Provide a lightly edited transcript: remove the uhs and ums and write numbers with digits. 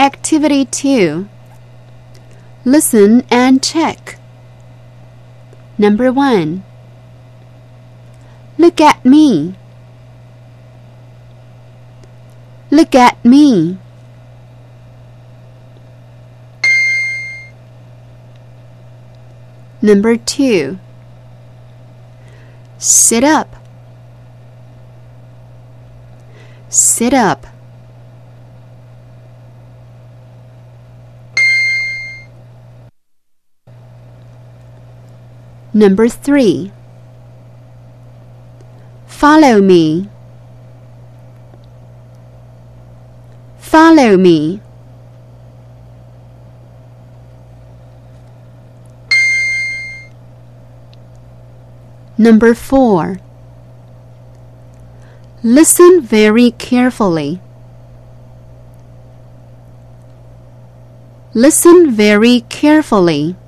Activity 2. Listen and check. Number 1. Look at me. Look at me. Number 2. Sit up. Sit up. Number 3. Follow me. Follow me. Number 4. Listen very carefully. Listen very carefully.